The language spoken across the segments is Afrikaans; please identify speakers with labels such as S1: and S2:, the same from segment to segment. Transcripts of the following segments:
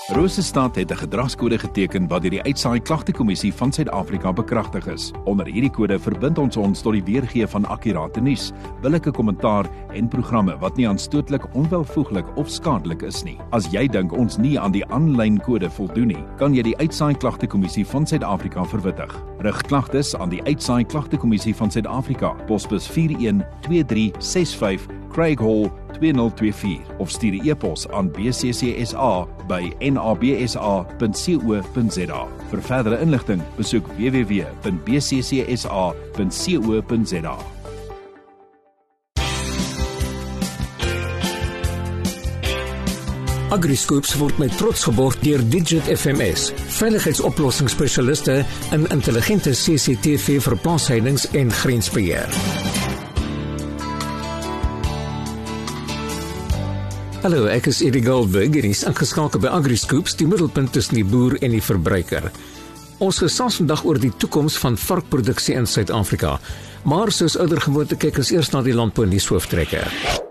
S1: Rosestad het 'n gedragskode geteken wat deur die Uitsaai Klagtekommissie van Suid-Afrika bekragtig is. Onder hierdie kode verbind ons tot die weergee van akkurate nuus, billike kommentaar en programme wat nie aanstootlik, onwelvoeglik of skadelik is nie. As jy dink ons nie aan die aanlyn kode voldoen nie, kan jy die Uitsaai Klagtekommissie van Suid-Afrika verwittig. Rig klagtes aan die Uitsaai Klagtekommissie van Suid-Afrika, posbus 412365 Craig Hall 2024 of stuur 'n e-pos aan bccsa@nabsa.co.za. Vir verdere inligting, besoek www.bccsa.co.za.
S2: AgriScoops word met trots geborg deur Digit FMS, veiligheidsoplossingsspesialiste in intelligente CCTV vir plaasheidings en grensbeheer. Hallo, ek is Eddie Goldberg en is ingeskakel by AgriScoops, die middelpunt tussen die boer en die verbruiker. Ons gesels vandag oor die toekoms van varkproduksie in Suid-Afrika, maar soos ouer gewoonte kyk ons eers na die landbounuushooftrekker.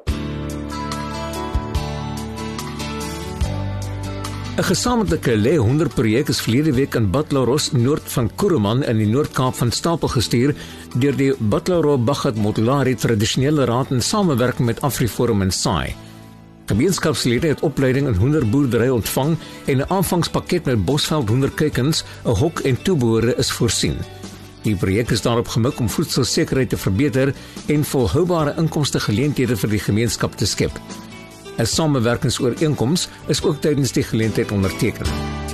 S2: 'n Gesamentlike lê-honder-projek is verlede week in Batlaros, noord van Kuruman in die Noord-Kaap van stapel gestuur deur die Batlaro Bagat Motulari Tradisionele Raad in samewerking met AfriForum en SAI. Gemeenskapslede het opleiding in hoenderboerdery ontvang en 'n aanvangspakket met Bosveld hoenderkuikens, 'n hok en toebehore is voorsien. Die projek is daarop gemik om voedselsekerheid te verbeter en volhoubare inkomstegeleenthede vir die gemeenskap te skep. 'n Samewerkingsooreenkoms is ook tydens die geleentheid onderteken.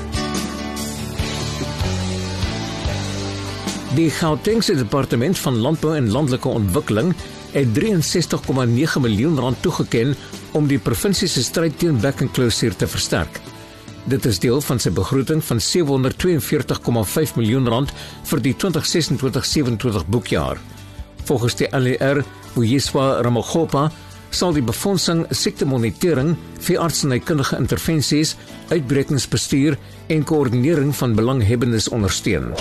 S2: Die Gautengse Departement van Landbou en Landelike Ontwikkeling het 63,9 miljoen rand toegeken om die provinsie se stryd teen bekkenklousuur te versterk. Dit is deel van sy begroting van 742,5 miljoen rand vir die 2026-27 boekjaar. Volgens die LER, Uyiswa Ramakgopa, sal die befondsing siektemonitering, veeartsenykundige intervensies, uitbrekingsbestuur en koördinering van belanghebbendes ondersteun.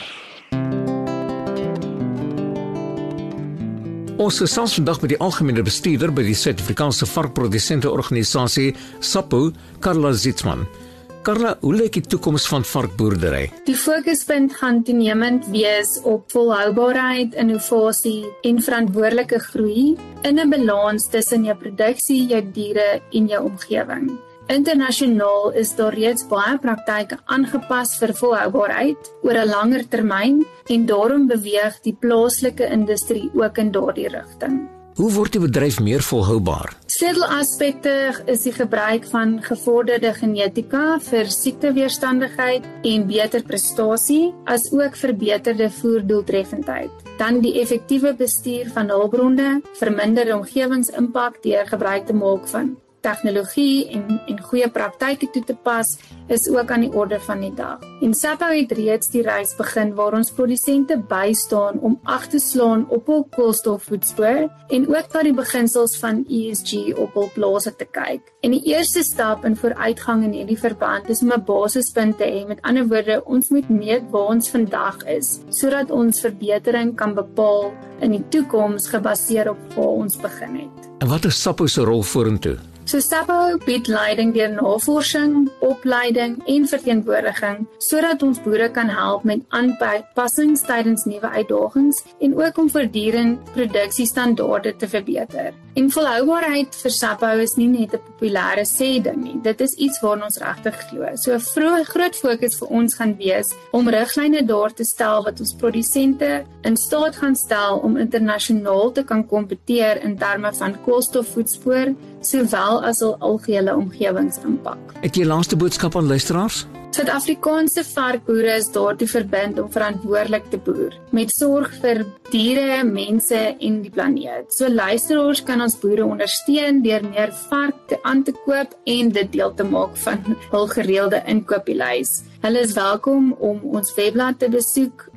S2: Ons gesels vandag met die algemene bestuurder by die Suid-Afrikaanse Varkprodusente Organisasie, SAPO, Carla Zietsman. Carla, hoe lyk die toekoms van varkboerdery?
S3: Die fokuspunt gaan toenemend wees op volhoubaarheid, innovasie en verantwoordelike groei in 'n balans tussen jou produksie, jou diere en jou omgewing. Internasionaal is daar reeds baie praktyke aangepas vir volhoubaarheid oor 'n langer termyn en daarom beweeg die plaaslike industrie ook in daardie rigting.
S2: Hoe word die bedryf meer volhoubaar?
S3: Sleutelaspekte is die gebruik van gevorderde genetika vir siekteweerstandigheid en beter prestasie, as ook verbeterde voerdoeltreffendheid. Dan die effektiewe bestuur van hulpbronne, verminder omgewingsimpak deur gebruik te maak van tegnologie en goeie praktyke toe te pas is ook aan die orde van die dag. En SAPO het reeds die reis begin waar ons produsente bystaan om ag te slaan op hul koolstofvoetspoor en ook na die beginsels van ESG op hul plase te kyk. En die eerste stap in vooruitgang in hierdie verband is om 'n basispunt te hê. Met ander woorde, ons moet meet waar ons vandag is, sodat ons verbetering kan bepaal in die toekoms gebaseer op waar ons begin het.
S2: En wat is SAPO se rol vorentoe?
S3: So SAPO bied leiding deur navorsing, opleiding en verteenwoordiging sodat ons boere kan help met aanpassings tydens nuwe uitdagings en ook om voortdurend produksiestandaarde te verbeter. En volhoubaarheid vir SAPO is nie net 'n populêre sê ding nie. Dit is iets waarna ons regtig glo. So 'n groot fokus vir ons gaan wees om riglyne daar te stel wat ons produsente in staat gaan stel om internasionaal te kan kompeteer in terme van koolstofvoetspoor, sowel as hul algehele omgewingsimpak.
S2: Het jy laaste boodskap aan luisteraars?
S3: Suid-Afrikaanse varkboere is daartoe verbind om verantwoordelik te boer, met sorg vir diere, mense en die planeet. So luisteraars kan ons boere ondersteun deur meer vark aan te koop en dit deel te maak van hul gereelde inkooplys. Hulle is welkom om ons webblad te besoek,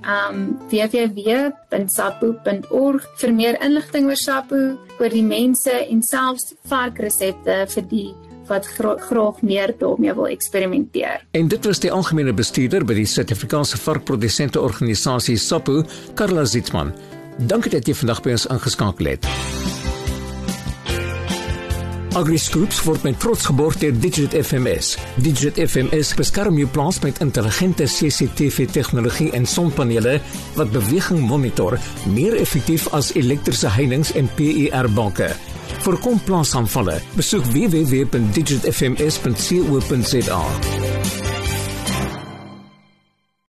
S3: www.sapo.org vir meer inligting oor SAPO, oor die mense en selfs varkresepte vir die wat graag meer daarmee wil eksperimenteer.
S2: En dit was die algemene bestuurder by die Suid-Afrikaanse Varkprodusente Organisasie SAPO, Carla Zietsman. Dankie dat jy vandag by ons ingeskakel het. AgriScoops word met trots geborg deur Digit FMS. Digit FMS beskerm jou plaas met intelligente CCTV-tegnologie en sonpanele wat beweging monitor, meer effektief as elektriese heininge en PER-banke. Voorkom plaasaanvalle. Besoek www.digitfms.co.za.